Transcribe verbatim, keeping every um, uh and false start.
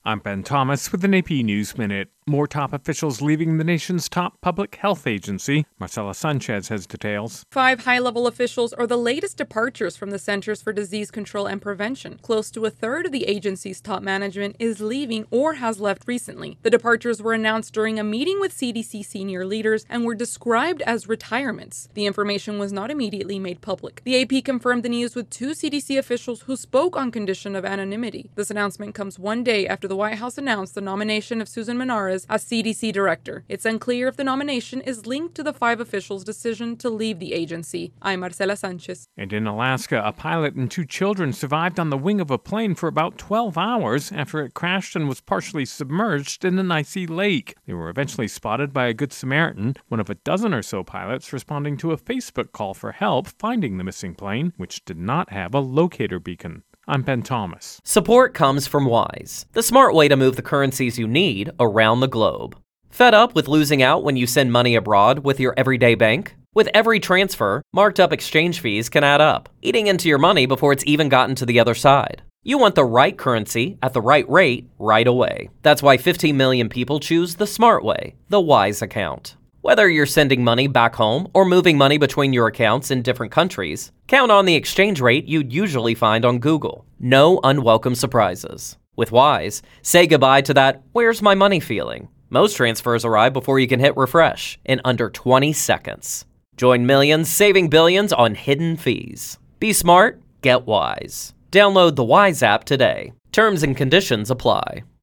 I'm Ben Thomas with an A P News Minute. More top officials leaving the nation's top public health agency. Marcela Sanchez has details. Five high-level officials are the latest departures from the Centers for Disease Control and Prevention. Close to a third of the agency's top management is leaving or has left recently. The departures were announced during a meeting with C D C senior leaders and were described as retirements. The information was not immediately made public. The A P confirmed the news with two C D C officials who spoke on condition of anonymity. This announcement comes one day after the White House announced the nomination of Susan Menares as C D C director. It's unclear if the nomination is linked to the five officials' decision to leave the agency. I'm Marcela Sanchez. And in Alaska, a pilot and two children survived on the wing of a plane for about twelve hours after it crashed and was partially submerged in an icy lake. They were eventually spotted by a Good Samaritan, one of a dozen or so pilots responding to a Facebook call for help finding the missing plane, which did not have a locator beacon. I'm Ben Thomas. Support comes from Wise, the smart way to move the currencies you need around the globe. Fed up with losing out when you send money abroad with your everyday bank? With every transfer, marked up exchange fees can add up, eating into your money before it's even gotten to the other side. You want the right currency at the right rate right away. That's why fifteen million people choose the smart way, the Wise account. Whether you're sending money back home or moving money between your accounts in different countries, count on the exchange rate you'd usually find on Google. No unwelcome surprises. With Wise, say goodbye to that "where's my money" feeling. Most transfers arrive before you can hit refresh in under twenty seconds. Join millions saving billions on hidden fees. Be smart, get Wise. Download the Wise app today. Terms and conditions apply.